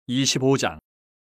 25장.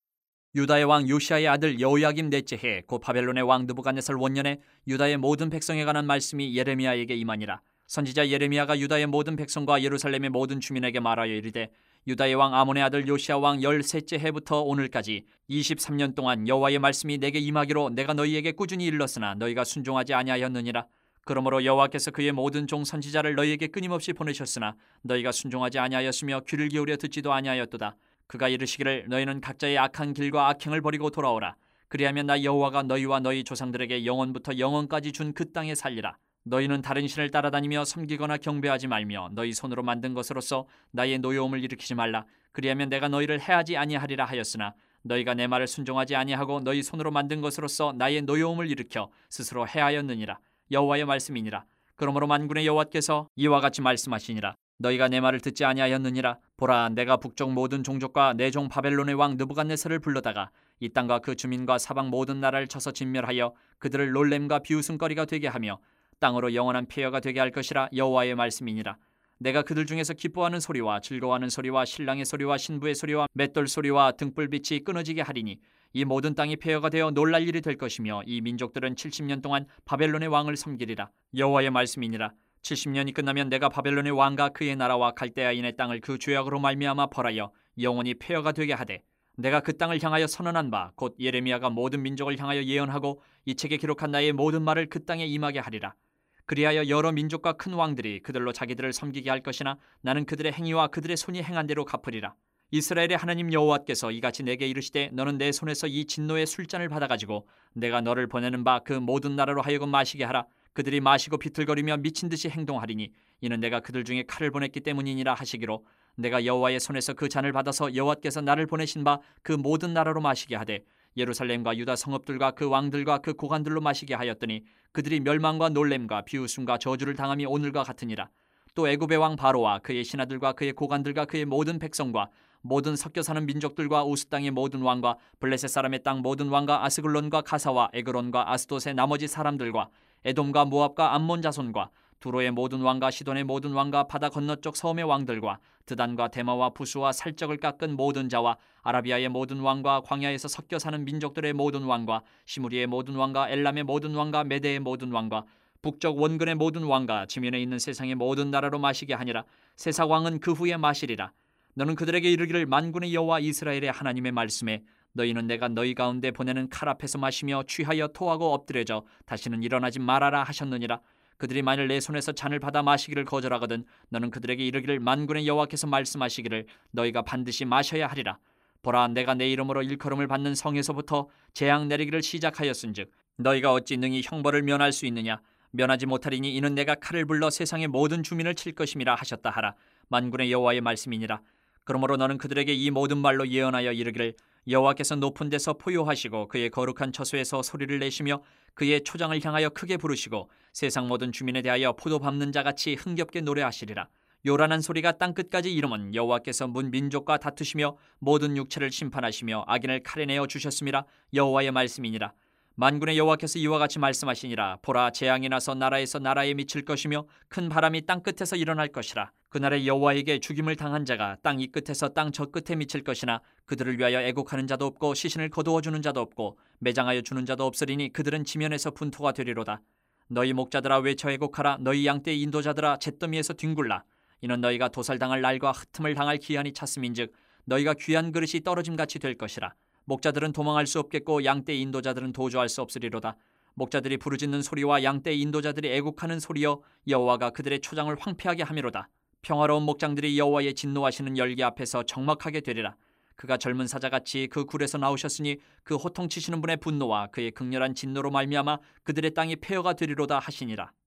유다의 왕 요시야의 아들 여호야김 넷째 해 곧 바벨론의 왕 느부갓네살 원년에 유다의 모든 백성에 관한 말씀이 예레미야에게 임하니라. 선지자 예레미야가 유다의 모든 백성과 예루살렘의 모든 주민에게 말하여 이르되, 유다의 왕 아몬의 아들 요시야 왕 13째 해부터 오늘까지 23년 동안 여호와의 말씀이 내게 임하기로 내가 너희에게 꾸준히 일렀으나 너희가 순종하지 아니하였느니라. 그러므로 여호와께서 그의 모든 종 선지자를 너희에게 끊임없이 보내셨으나 너희가 순종하지 아니하였으며 귀를 기울여 듣지도 아니하였도다. 그가 이르시기를, 너희는 각자의 악한 길과 악행을 버리고 돌아오라. 그리하면 나 여호와가 너희와 너희 조상들에게 영원부터 영원까지 준 그 땅에 살리라. 너희는 다른 신을 따라다니며 섬기거나 경배하지 말며 너희 손으로 만든 것으로서 나의 노여움을 일으키지 말라. 그리하면 내가 너희를 해하지 아니하리라 하였으나 너희가 내 말을 순종하지 아니하고 너희 손으로 만든 것으로서 나의 노여움을 일으켜 스스로 해하였느니라. 여호와의 말씀이니라. 그러므로 만군의 여호와께서 이와 같이 말씀하시니라. 너희가 내 말을 듣지 아니하였느니라. 보라, 내가 북쪽 모든 종족과 내 종 바벨론의 왕 느부갓네살을 불러다가 이 땅과 그 주민과 사방 모든 나라를 쳐서 진멸하여 그들을 놀램과 비웃음거리가 되게 하며 땅으로 영원한 폐허가 되게 할 것이라. 여호와의 말씀이니라. 내가 그들 중에서 기뻐하는 소리와 즐거워하는 소리와 신랑의 소리와 신부의 소리와 맷돌 소리와 등불빛이 끊어지게 하리니 이 모든 땅이 폐허가 되어 놀랄 일이 될 것이며 이 민족들은 70년 동안 바벨론의 왕을 섬기리라. 여호와의 말씀이니라. 70년이 끝나면 내가 바벨론의 왕과 그의 나라와 갈대아인의 땅을 그 죄악으로 말미암아 벌하여 영원히 폐허가 되게 하되, 내가 그 땅을 향하여 선언한 바 곧 예레미야가 모든 민족을 향하여 예언하고 이 책에 기록한 나의 모든 말을 그 땅에 임하게 하리라. 그리하여 여러 민족과 큰 왕들이 그들로 자기들을 섬기게 할 것이나 나는 그들의 행위와 그들의 손이 행한 대로 갚으리라. 이스라엘의 하나님 여호와께서 이같이 내게 이르시되, 너는 내 손에서 이 진노의 술잔을 받아가지고 내가 너를 보내는 바 그 모든 나라로 하여금 마시게 하라. 그들이 마시고 비틀거리며 미친 듯이 행동하리니 이는 내가 그들 중에 칼을 보냈기 때문이니라 하시기로, 내가 여호와의 손에서 그 잔을 받아서 여호와께서 나를 보내신 바 그 모든 나라로 마시게 하되 예루살렘과 유다 성읍들과 그 왕들과 그 고관들로 마시게 하였더니 그들이 멸망과 놀램과 비웃음과 저주를 당함이 오늘과 같으니라. 또 애굽의 왕 바로와 그의 신하들과 그의 고관들과 그의 모든 백성과 모든 섞여 사는 민족들과 우스 땅의 모든 왕과 블레셋 사람의 땅 모든 왕과 아스글론과 가사와 에그론과 아스돗의 나머지 사람들과 에돔과 모압과 암몬 자손과 두로의 모든 왕과 시돈의 모든 왕과 바다 건너쪽 섬의 왕들과 드단과 데마와 부수와 살적을 깎은 모든 자와 아라비아의 모든 왕과 광야에서 섞여 사는 민족들의 모든 왕과 시무리의 모든 왕과 엘람의 모든 왕과 메대의 모든 왕과 북쪽 원근의 모든 왕과 지면에 있는 세상의 모든 나라로 마시게 하니라. 세상 왕은 그 후에 마시리라. 너는 그들에게 이르기를, 만군의 여호와 이스라엘의 하나님의 말씀에 너희는 내가 너희 가운데 보내는 칼 앞에서 마시며 취하여 토하고 엎드려져 다시는 일어나지 말아라 하셨느니라. 그들이 만일 내 손에서 잔을 받아 마시기를 거절하거든 너는 그들에게 이르기를, 만군의 여호와께서 말씀하시기를 너희가 반드시 마셔야 하리라. 보라, 내가 내 이름으로 일컬음을 받는 성에서부터 재앙 내리기를 시작하였은즉 너희가 어찌 능히 형벌을 면할 수 있느냐. 면하지 못하리니 이는 내가 칼을 불러 세상의 모든 주민을 칠 것임이라 하셨다 하라. 만군의 여호와의 말씀이니라. 그러므로 너는 그들에게 이 모든 말로 예언하여 이르기를, 여호와께서 높은 데서 포효하시고 그의 거룩한 처소에서 소리를 내시며 그의 초장을 향하여 크게 부르시고 세상 모든 주민에 대하여 포도 밟는 자같이 흥겹게 노래하시리라. 요란한 소리가 땅끝까지 이르면 여호와께서 문 민족과 다투시며 모든 육체를 심판하시며 악인을 칼에 내어 주셨음이라. 여호와의 말씀이니라. 만군의 여호와께서 이와 같이 말씀하시니라. 보라, 재앙이 나서 나라에서 나라에 미칠 것이며 큰 바람이 땅 끝에서 일어날 것이라. 그날에 여호와에게 죽임을 당한 자가 땅 이 끝에서 땅 저 끝에 미칠 것이나 그들을 위하여 애곡하는 자도 없고 시신을 거두어 주는 자도 없고 매장하여 주는 자도 없으리니 그들은 지면에서 분토가 되리로다. 너희 목자들아 외쳐 애곡하라. 너희 양떼의 인도자들아 잿더미에서 뒹굴라. 이는 너희가 도살당할 날과 흩음을 당할 기한이 찼음인즉 너희가 귀한 그릇이 떨어짐같이 될 것이라. 목자들은 도망할 수 없겠고 양떼의 인도자들은 도주할 수 없으리로다. 목자들이 부르짖는 소리와 양떼의 인도자들이 애곡하는 소리여 여호와가 그들의 초장을 황폐하게 하미로다. 평화로운 목장들이 여호와의 진노하시는 열기 앞에서 적막하게 되리라. 그가 젊은 사자같이 그 굴에서 나오셨으니 그 호통치시는 분의 분노와 그의 극렬한 진노로 말미암아 그들의 땅이 폐허가 되리로다 하시니라.